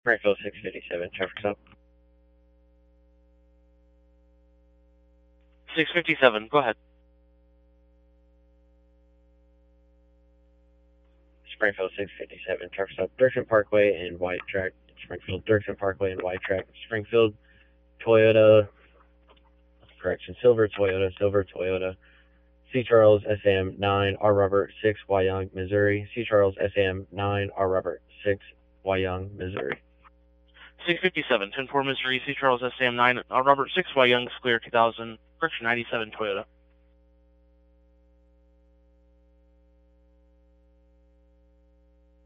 Springfield 657, traffic stop. 657, go ahead. Springfield 657, traffic stop. Dirksen Parkway and White Track. Springfield, Dirksen Parkway and White Track. Springfield, Toyota. Correction, Silver Toyota. C. Charles SM 9 R Robert 6 Wyong, Missouri. C. Charles SM 9 R Robert 6 Wyong, Missouri. 657, 10-4 Missouri, C. Charles SM 9 Robert 6 Young, clear 2000, correction 97 Toyota.